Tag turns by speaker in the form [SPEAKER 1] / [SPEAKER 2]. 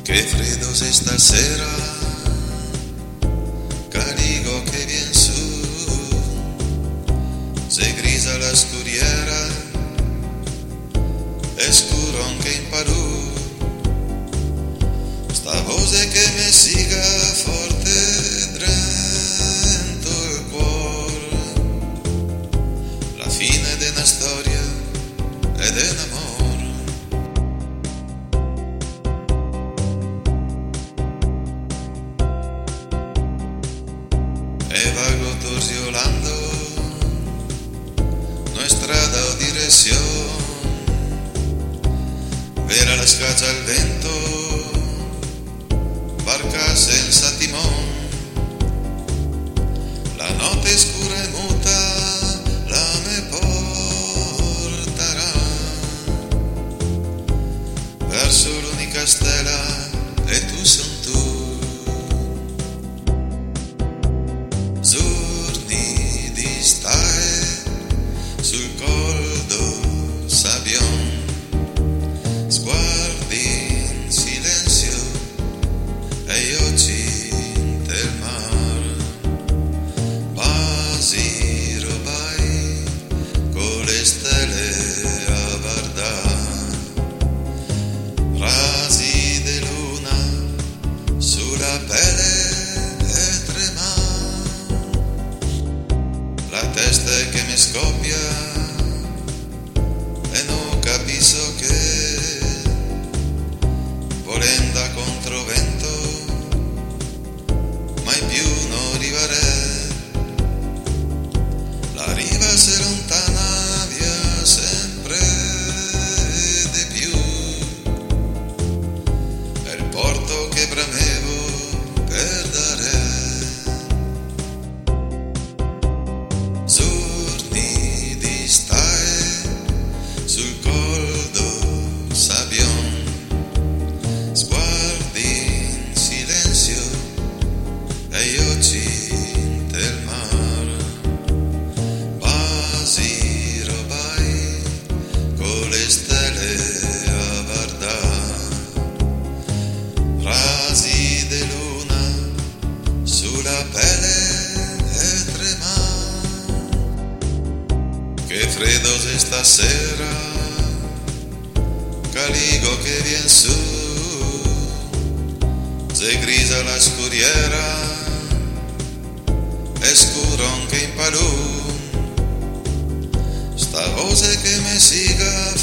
[SPEAKER 1] Qué freddo se stasera, carico che vien su, se grisa la scuriera, è scuro anche in Parù, sta voce che mi siga forte dentro il cuore, la fine di una storia ed è un amore. E vago torciolando, no è strada o direzione, vera la scaccia al vento, barca senza timon, la notte scura e muta, la me porterà verso l'unica stella e tu son tu. Giorni di stare sul coldo sabbion, sguardi in silenzio e gli occhi del mar, basi robai con le stelle a guardare, rasi di luna sulla pelle e tremare. La testa è che mi scoppia e non capisco che, volendo a controvento, mai più non arriverei. La riva si lontana via sempre di più, è il porto che bramevo per dare. Giorni di stare sul coldo sabbion, sguardi in silenzio e gli occhi del mar, basi robai con le stelle a guardare, rasi di luna sulla pelle e tremare. Che freddo se stasera, calico che vien su, se grisa la scuriera, è scuro anche in Parù, sta voce che mi siga